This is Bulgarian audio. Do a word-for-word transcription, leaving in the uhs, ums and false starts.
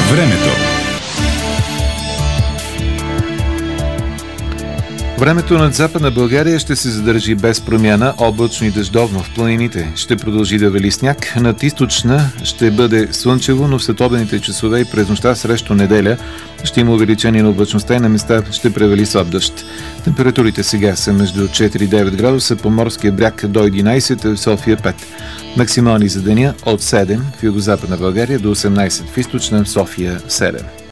Времето. Времето над Западна България ще се задържи без промяна, облачно и дъждовно в планините. Ще продължи да вали сняг. Над източна ще бъде слънчево, но в следобедните часове и през нощта срещу неделя ще има увеличение на облачността и на места ще превали слаб дъжд. Температурите сега са между четири и девет градуса, по морския бряг до единайсет, в София пет. Максимални за деня от седем в югозападна България до осемнайсет в източна, в София седем.